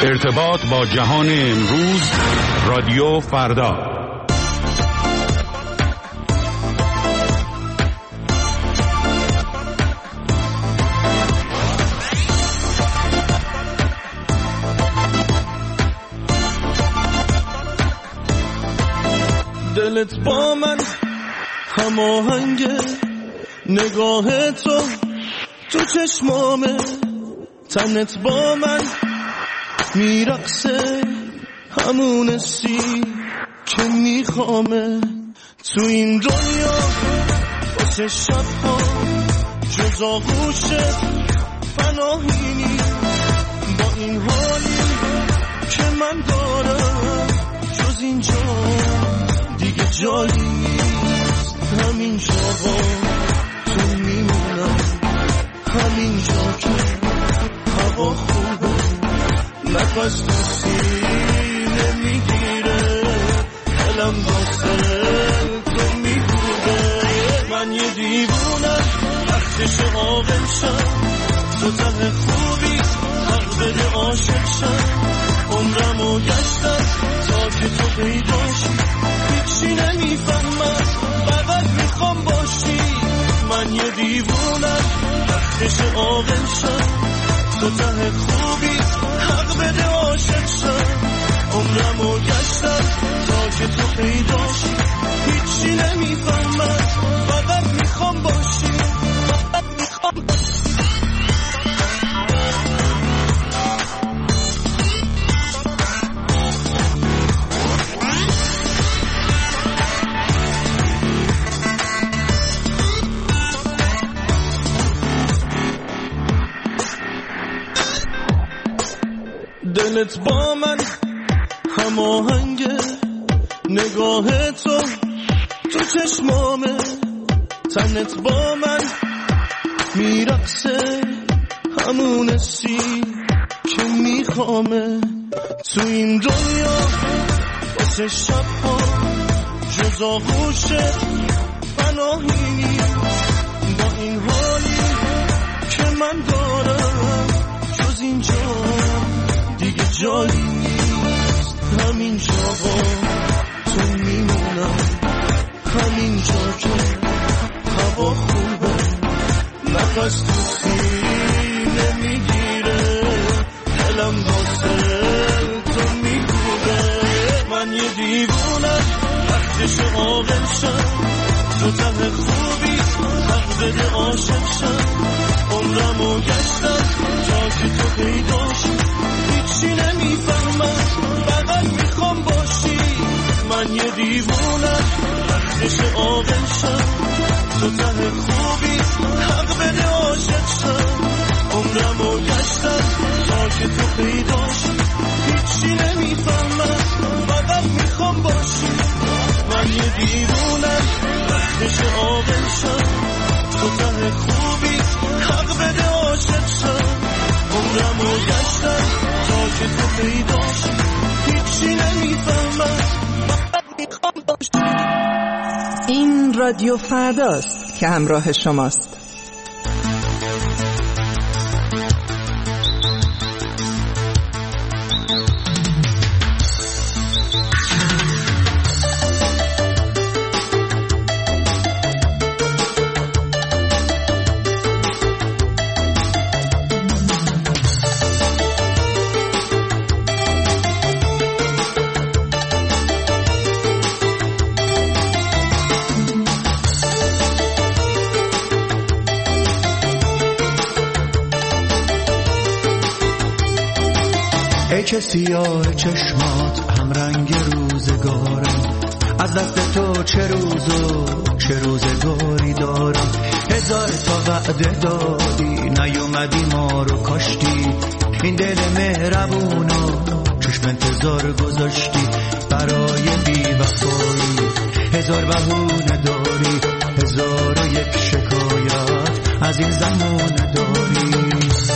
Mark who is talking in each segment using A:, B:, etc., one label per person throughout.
A: ارتباط با جهان امروز، رادیو فردا.
B: دلت با من هماهنگه، نگاه تو چشمامه، تنت با من میرقصه، همون سی که میخوامه. تو این دنیا واسه شبها جز آغوشت پناهی نی، با این حالی که من دارم جز اینجا دیگه جایی نیست. همینجا با تو میمونم، همینجا که هوا خوبه، نفس تو سینه میگیره، دلم واسه تو میگوده. من یه دیوونم وقتش عاقل شم، تو ته خوبی حق بده عاشق شم. عمرمو گشتم تا که تو پیداشی، هیچی نمیفهمم فقط میخوام باشی. من یه دیوونم وقتش عاقل شم، تو ته خوبی حق بده عاشق شم. عمرمو گشتم تا که تو پیداشی، هیچی نمیفهمم فقط میخوام باشی، فقط میخوام باشی. دلت با من هماهنگه، نگاه تو چشمامه، تنت با من میرقصه، همون سی که میخوامه. تو این دنیا واسه شبها جز آغوشت پناهی نی، با این حالی که من دارم جز اینجا دیگه جایی نیست. همینجا با تو میمونم، همینجا که هوا خوبه، نفس تو سینه میگیره، دلم واسه تو میگوده. من یه دیوونم وقتش عاقل شم، تو ته خوبی حق بده عاشق شم. عمرمو گشتم تا که تو پیداشی، هیچی نمیفهمم فقط میخوام باشی. من یه دیوونم وقتش عاقل شم، تو ته خوبی حق بده عاشق شم. عمرمو گشتم تا که تو پیداشی، هیچی نمیفهمم فقط میخوام باشی. من یه دیوونم وقتش عاقل شم، تو ته خوبی حق بده عاشق شم. عمرمو گشتم تا که تو پیداشی، هیچی نمیفهمم فقط میخوام باشی.
C: این رادیو فرداست که همراه شماست.
D: چه سیاه چشمات هم رنگ روزگارم، از دست تو چه روزگاری دارم. هزار تا وعده دادی نیومدی، ما رو کاشتی. این دل مهربونو چشم انتظار گذاشتی برای بی‌وفایی. هزار بهونه داری، 1001 شکایت از این زمانه داری.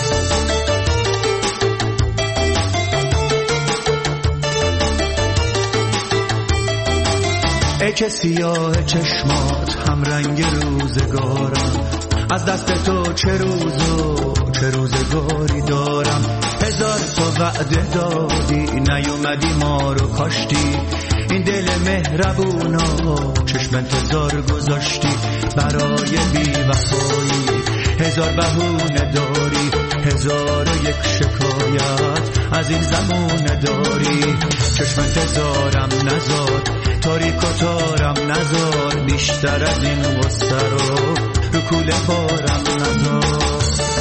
D: ای که سیاه چشمات هم رنگ روزگارم، از دست تو چه روزگاری دارم. هزار تا وعده دادی، نیومدی ما رو کاشتی. این دل مهربونا چشم انتظار گذاشتی، برای بی وفایی هزار بهونه داری، 1001 شکایت از این زمونه داری. چشم انتظارم نذار، تاریک و تارم نذار، بیشتر از این غصه رو کوله بارم نذار.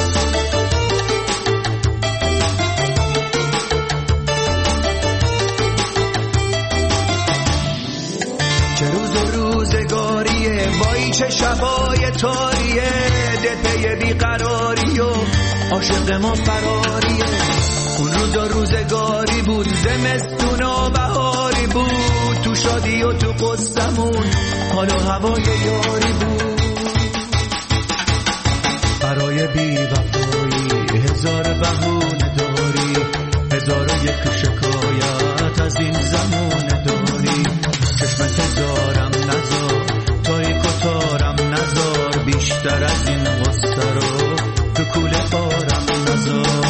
D: چه روز و روزگاریه، وای چه شبای تاریه، دل پی بیقراری و عاشق ما فراریه. اون روز و روزگاری بود، زمستون و بهاری بود، تو شادی و تو قصدمون حال و هوای یاری بود. برای بی وفایی هزار بهونه داری، 1001 شکایت از این زمونه داری. چشم انتظارم نذار، تاریک و تارم نذار، بیشتر از این غصه رو تو کوله بارم نذار.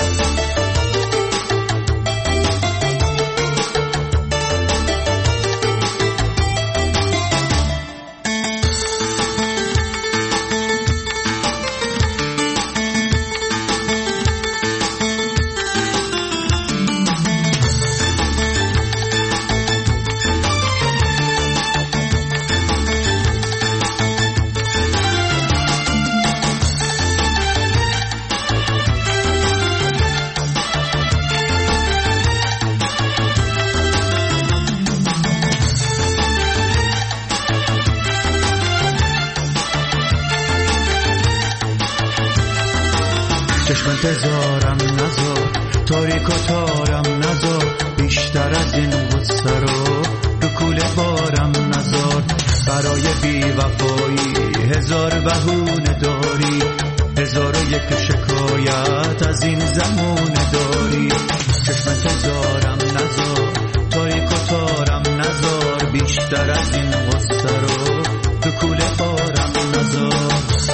D: چشم انتظارم نذار، تاریک و تارم نذار، بیشتر از این غصه رو کوله بارم نذار. برای بی وفایی هزار بهونه داری، 1001 شکایت از این زمونه داری. چشم انتظارم نذار، تاریک و تارم نذار، بیشتر از این غصه رو کوله بارم نذار.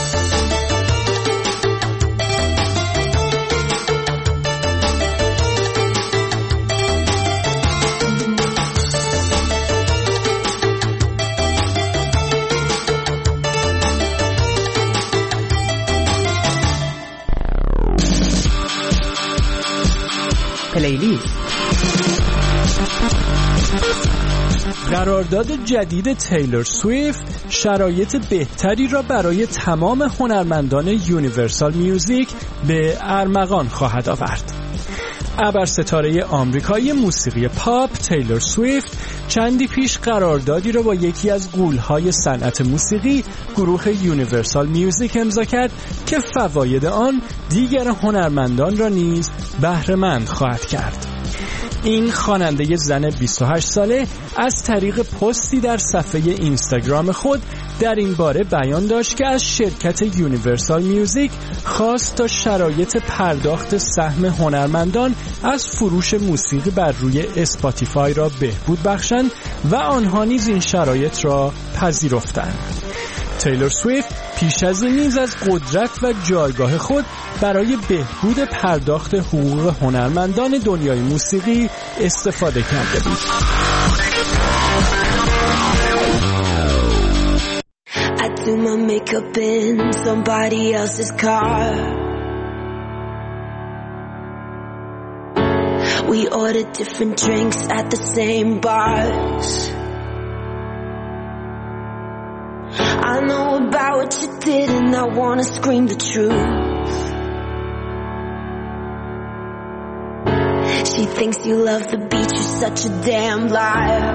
C: پلیلیست.
E: قرارداد جدید تیلور سویفت شرایط بهتری را برای تمام هنرمندان یونیورسال میوزیک به ارمغان خواهد آورد. ابرستاره آمریکایی موسیقی پاپ تیلور سویفت چندی پیش قراردادی را با یکی از غول‌های صنعت موسیقی گروه یونیورسال میوزیک امضا کرد که فواید آن دیگر هنرمندان را نیز بهره‌مند خواهد کرد. این خواننده زن 28 ساله از طریق پستی در صفحه اینستاگرام خود در این باره بیان داشت که از شرکت یونیورسال میوزیک خواست تا شرایط پرداخت سهم هنرمندان از فروش موسیقی بر روی اسپاتیفای را بهبود بخشند و آنها نیز این شرایط را پذیرفتند. تیلور سویفت پیش از این نیز از قدرت و جایگاه خود برای بهبود پرداخت حقوق هنرمندان دنیای موسیقی استفاده کرده بود.
F: I do my makeup in somebody else's car. We order different drinks at the same bars. I know about what you did and I wanna scream the truth. She thinks you love the beach, you're such a damn liar.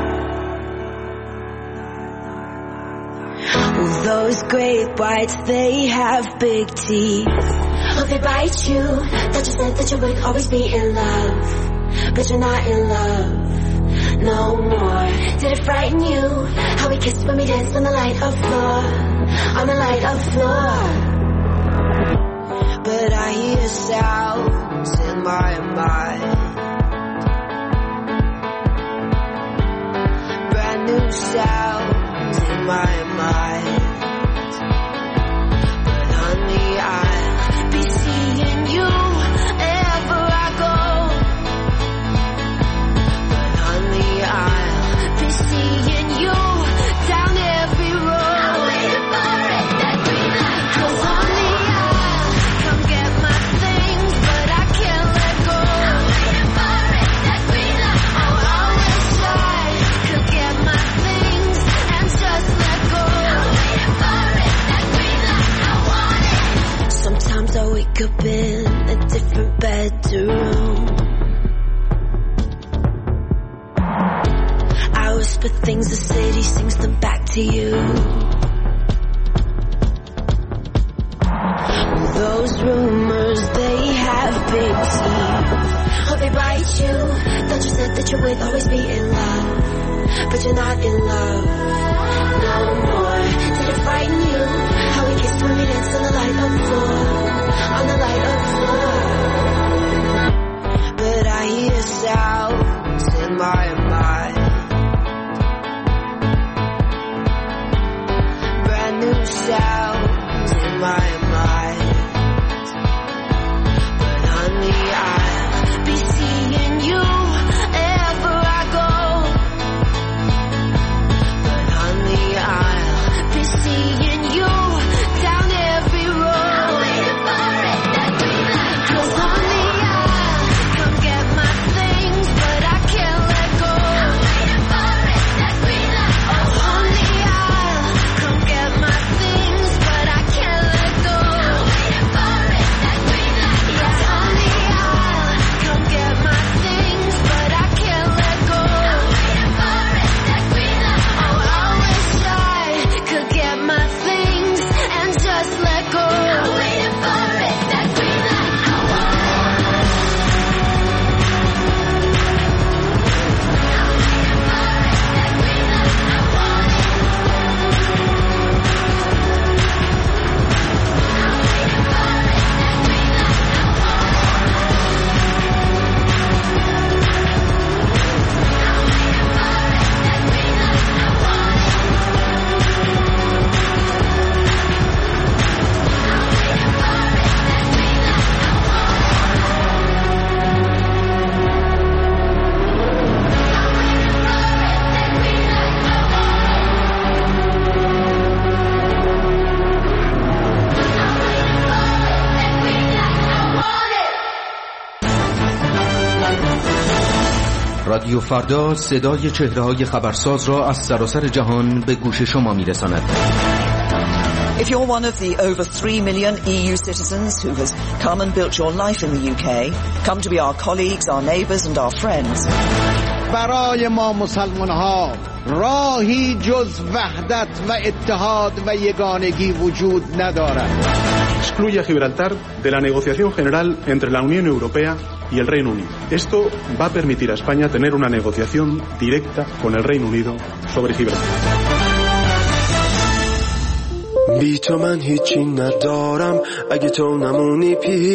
F: Well, those great whites, they have big teeth. Oh, they bite you. Thought you said that you would always be in love, but you're not in love no more. Did it frighten you how we kissed when we danced on the light of floor, on the light of floor? But I hear sounds in my mind, brand new sounds in my mind. But honey, I'll be seeing you wherever I go. room. I whisper things the city sings them back to you. Those rumors, they have big teeth. Oh, they bite you. Thought you said that you would always be in love, but you're not in love no more. Did it frighten you? How we kissed when we danced on the light of floor, on the light of floor. But I hear sounds in my mind, brand new sounds in my mind. But honey, I'll be seeing you wherever I go. But honey, I'll be seeing you down every road. I'm waiting for it, that green light. 'Cause honey, I'll come get my things, but I can't let go. I'm waiting for it, that green light. Oh honey, I'll come get my things, but I can't let go. I'm waiting for it, that green light. Yes, honey, I'll come get my things, but I can't let go. I'm waiting for it, that green light. Oh, I wish I could get my things and just let go. I'm waiting for it, that green light. I want it. I'm waiting for it, that green light. I want it. I'm waiting for it, that green light. I want it. I'm waiting for it, that green light. I want it.
G: رادیو فردا صدای چهره‌های خبرساز را از سراسر جهان به گوش شما می‌رساند.
H: If you're one of the over 3 million EU citizens who has come and built your life in the UK, come to be our colleagues, our neighbours and our friends.
I: برای ما مسلمان‌ها راهی جز وحدت و اتحاد و یگانگی وجود ندارد.
J: Excluye a Gibraltar de la negociación general entre la Unión Europea y el Reino Unido. Esto va a permitir a España tener una negociación directa con el Reino Unido sobre Gibraltar.
B: بی تو من هیچی ندارم اگه تو نمونی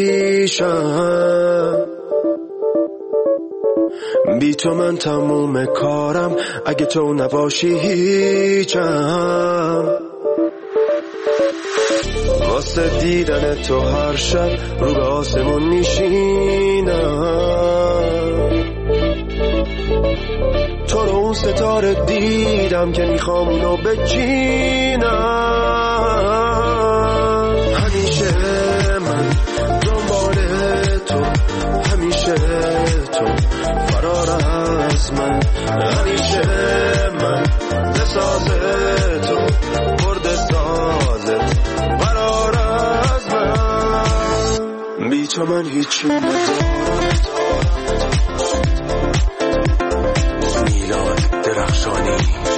B: پیشم، بی تو من تموم کارم اگه تو نباشی هیچم. واسه دیدن تو هر شب رو به آسمون میشینم، تو رو اون ستاره دیدم که میخوام اونو بچینم. همیشه من دنبال تو، همیشه تو فرار از من، همیشه من لساز تو برد سازت فرار از من. بی تو من هیچی ندارم. میلاد درخشانی.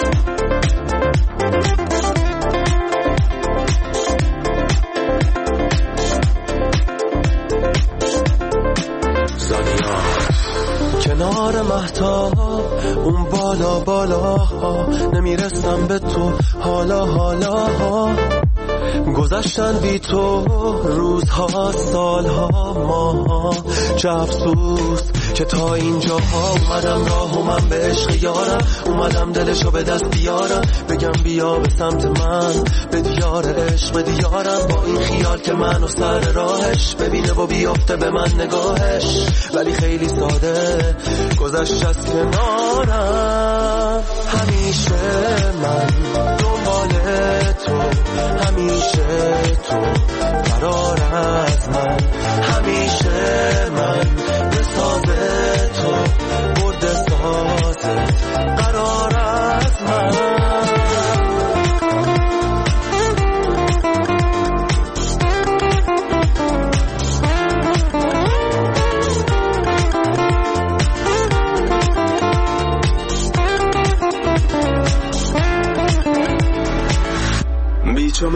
B: کنار مهتاب اون بالا بالا نمیرسم به تو حالا حالا، گذشتن بی تو روزها سالها ماها، چه افسوس که تا اینجا اومدم راه و من به عشق یارم، اومدم دلشو به دست بیارم، بگم بیا به سمت من به دیار عشق به دیارم، با این خیال که منو سر راهش ببینه و بیافته به من نگاهش، ولی خیلی ساده گذشت از کنارم. همیشه من دنبال تو، همیشه تو فرار از من، همیشه من به ساز تو برد سازت قرار از من.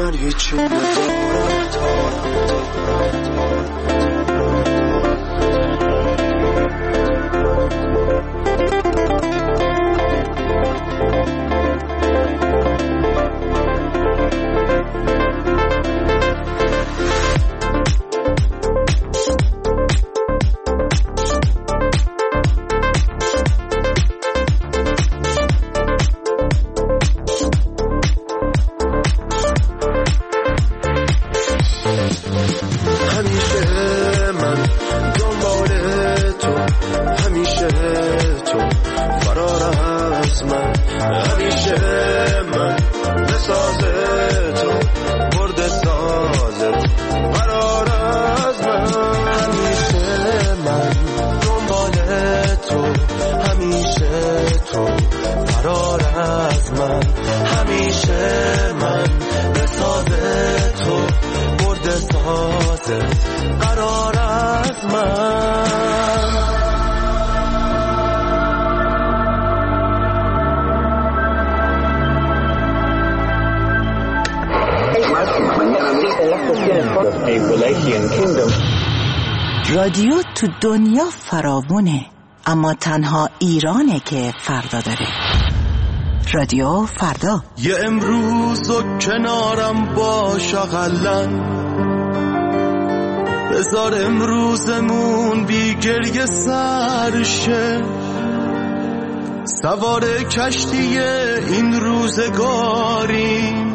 B: من هیچی ندارم.
C: رادیو تو دنیا فراوونه، اما تنها ایرانه که فردا داره. رادیو فردا.
B: یه امروز و کنارم باش اقلن، بذار امروزمون بی گریه سرشه، سوار کشتی این روزگاری،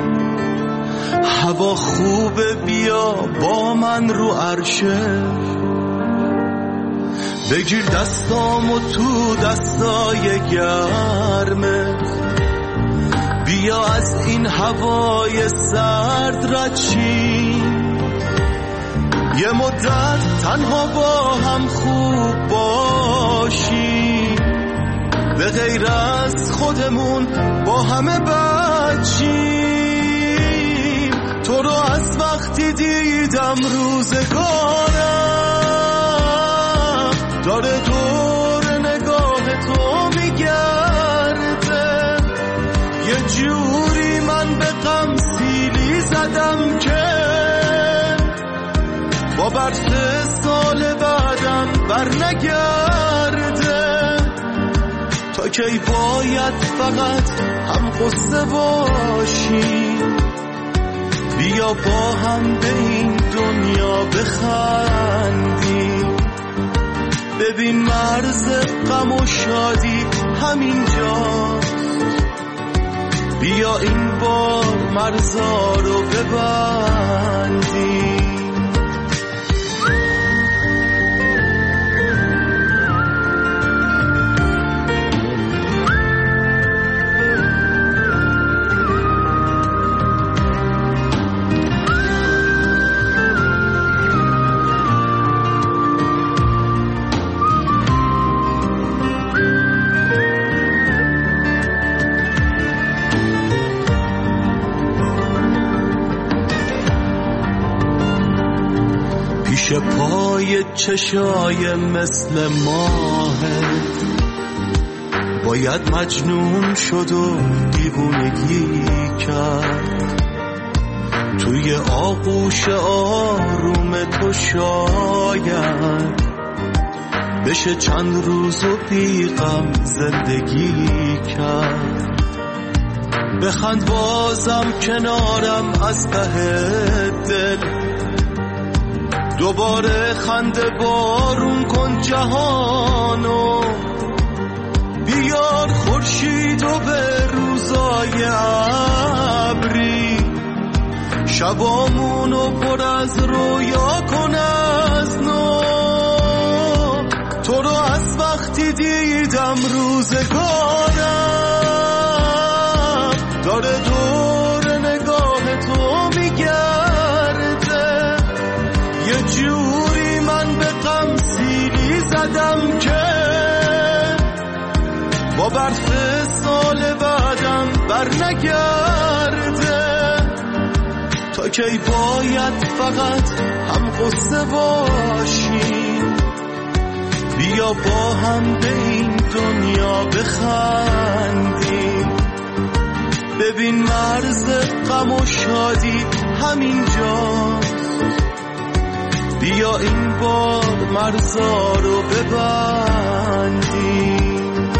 B: هوا خوبه بیا با من رو عرشه، بگیر دستامو تو دستای گرمه، بیا از این هوای سرد رد شیم، یه مدت تنها با هم خوب باشیم، به غیر از خودمون با همه بچیم. تو رو از وقتی دیدم روزگارم داره دور نگاه تو میگرده، یه جوری من به غم سیلی زدم که با برس سال بعدم بر نگرده. تا کی باید فقط هم قصه باشیم، بیا با هم به این دنیا بخندیم، ببین مرز غم و شادی همینجاست، بیا این بار مرزا رو ببندیم. پیش پای چشای مثل ماهه، باید مجنون شد و دیوونگی کرد، توی آغوش آروم تو شاید بشه چند روز و بی غم زندگی کرد. بخند بازم کنارم از ته دل، دوباره خنده بارون کن جهانو، بیار خورشیدو به روزای ابری، شبامونو پر از رویا کن از نو. تو رو از وقتی دیدم روزگارم داره دور نگاه تو میگرده، یه جوری من به غم سیلی زدم که با برف سال بعدم بر نگرده. تا کی باید فقط هم قصه باشیم، بیا با هم به این دنیا بخندیم، ببین مرز غم و شادی همینجاست، بیا این بار مرزا رو ببندیم.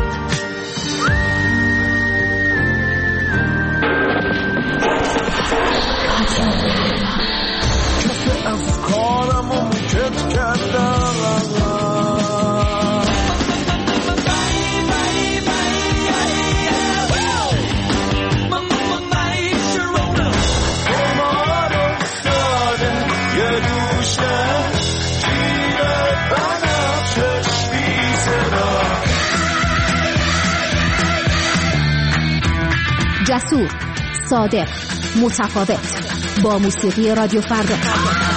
B: کف افکارم رو موکت کردم،
K: جسور، صادق، متفاوت، با موسیقی رادیو فردا.